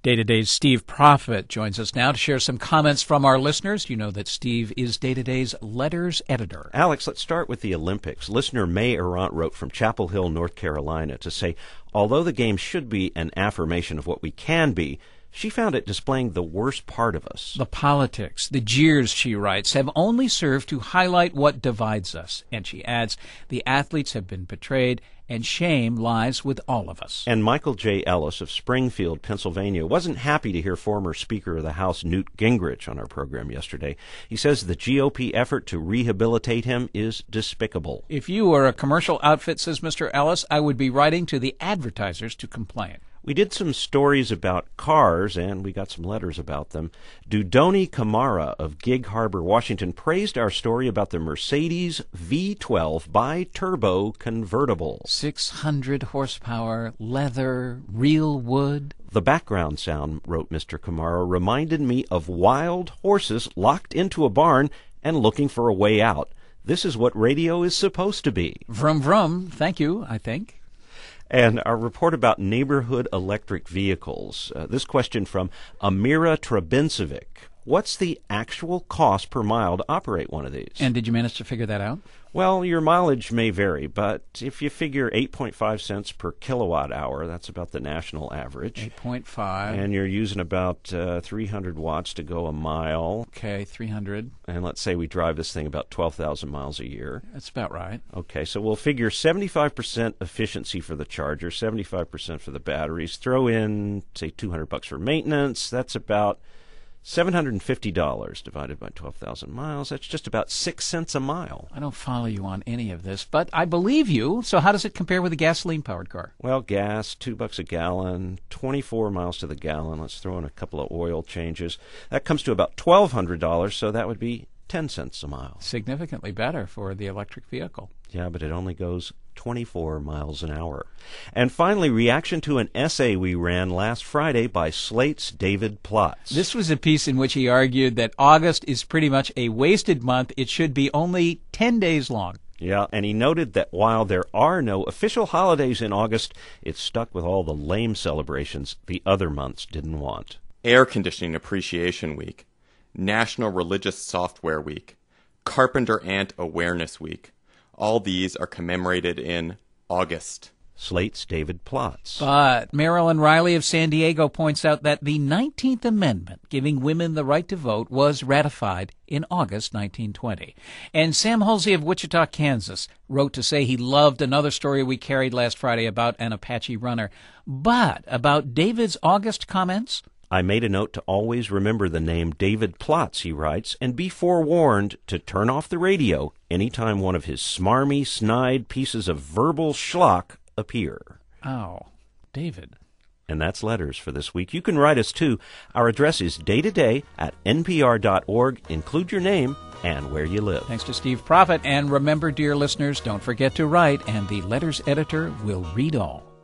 Day to Day's Steve Prophet joins us now to share some comments from our listeners. You know that Steve is Day to Day's letters editor. Alex, let's start with the Olympics. Listener May Arant wrote from Chapel Hill, North Carolina, to say, although the game should be an affirmation of what we can be, she found it displaying the worst part of us. The politics, the jeers, she writes, have only served to highlight what divides us. And she adds, the athletes have been betrayed, and shame lies with all of us. And Michael J. Ellis of Springfield, Pennsylvania, wasn't happy to hear former Speaker of the House Newt Gingrich on our program yesterday. He says the GOP effort to rehabilitate him is despicable. If you were a commercial outfit, says Mr. Ellis, I would be writing to the advertisers to complain. We did some stories about cars, and we got some letters about them. Dudoni Kamara of Gig Harbor, Washington, praised our story about the Mercedes V12 bi-turbo convertible. 600 horsepower, leather, real wood. The background sound, wrote Mr. Kamara, reminded me of wild horses locked into a barn and looking for a way out. This is what radio is supposed to be. Vroom, vroom. Thank you, I think. And our report about neighborhood electric vehicles. This question from Amira Trebincevic. What's the actual cost per mile to operate one of these? And did you manage to figure that out? Well, your mileage may vary, but if you figure 8.5 cents per kilowatt hour, that's about the national average. 8.5. And you're using about 300 watts to go a mile. Okay, 300. And let's say we drive this thing about 12,000 miles a year. That's about right. Okay, so we'll figure 75% efficiency for the charger, 75% for the batteries. Throw in, say, $200 for maintenance. That's about $750 divided by 12,000 miles. That's just about 6 cents a mile. I don't follow you on any of this, but I believe you. So how does it compare with a gasoline-powered car? Well, gas, $2 a gallon, 24 miles to the gallon. Let's throw in a couple of oil changes. That comes to about $1,200, so that would be 10 cents a mile. Significantly better for the electric vehicle. Yeah, but it only goes 24 miles an hour. And finally, reaction to an essay we ran last Friday by Slate's David Plotz. This was a piece in which he argued that August is pretty much a wasted month. It should be only 10 days long. Yeah, and he noted that while there are no official holidays in August, it's stuck with all the lame celebrations the other months didn't want. Air Conditioning Appreciation Week, National Religious Software Week, Carpenter Ant Awareness Week. All these are commemorated in August. Slate's David Plotz. But Marilyn Riley of San Diego points out that the 19th Amendment, giving women the right to vote, was ratified in August 1920. And Sam Halsey of Wichita, Kansas, wrote to say he loved another story we carried last Friday about an Apache runner. But about David's August comments, I made a note to always remember the name David Plotz, he writes, and be forewarned to turn off the radio anytime one of his smarmy, snide pieces of verbal schlock appear. Oh, David. And that's letters for this week. You can write us, too. Our address is daytoday@npr.org. Include your name and where you live. Thanks to Steve Prophet. And remember, dear listeners, don't forget to write, and the letters editor will read all.